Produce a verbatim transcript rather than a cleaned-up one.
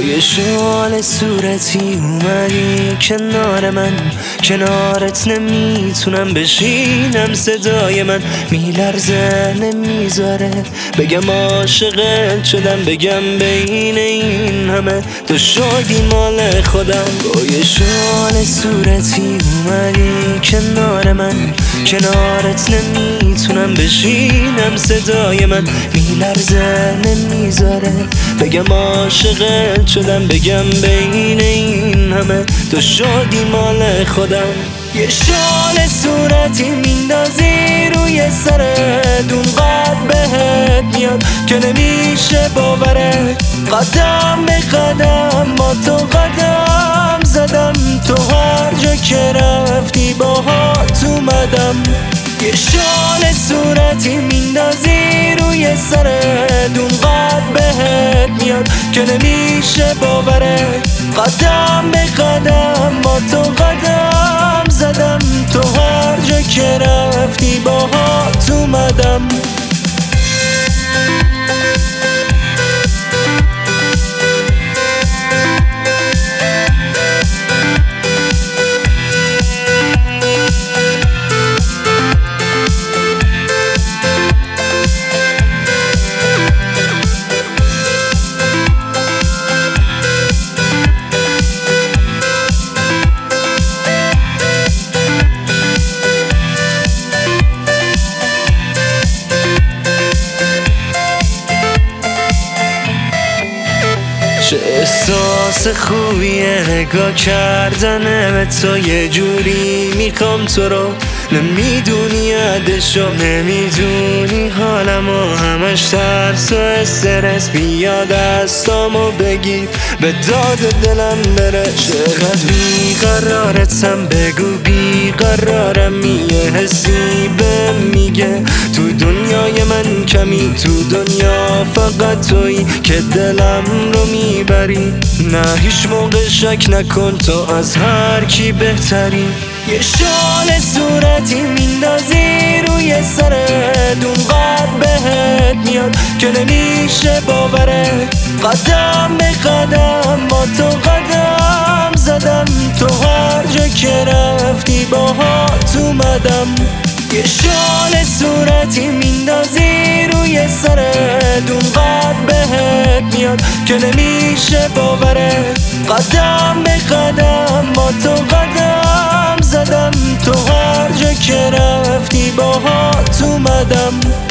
یه شال صورتی اومدی کنار من، کنارت نمیتونم بشینم، صدای من میلرزه نمیذاره بگم عاشقت شدم، بگم بین این همه تو شدی مال خودم. با یه شال صورتی اومدی کنار من، کنارت نمیتونم بشینم، صدای من میلرزه نمیذاره بگم عاشقت شدم، بگم بین این همه تو شدی مال خودم. یه شال صورتی میندازی روی سرت، اونقدر بهت میاد که نمیشه باورت، قدم به قدم با تو قدم زدم، تو هر جا که رفتی باهات اومدم. یه شال صورتی میندازی روی سرت، اونقدر بهت میاد که نمیشه باورت، قدم به قدم با تو قدم زدم، تو هر جا که رفتی باهات اومدم. چه احساس خوبیه نگاه کردنه به تو، یه جوری میخوام تو رو، نمیدونی عدشو، نمیدونی حالمو، همش ترس و استرس بیاد دستامو بگیر به داد دلم بره. چقدر بیقرارتم بگو بیقرارم، یه حسی بهم میگه تو دنیای من کمی، تو دنیا فقط تویی که دلم رو میبری، نه هیچ موقع شک نکن تو از هر کی بهتری. یه شال صورتی میندازی روی سرت، اونقدر بهت میاد که نمیشه باورت، قدم به قدم با تو قدم زدم، تو هر جا که رفتی باهات اومدم. یه شال صورتی میندازی روی سرت، اونقدر بهت میاد که نمیشه باورت، قدم به قدم با تو قدم زدم، تو هر جا که رفتی باهات اومدم.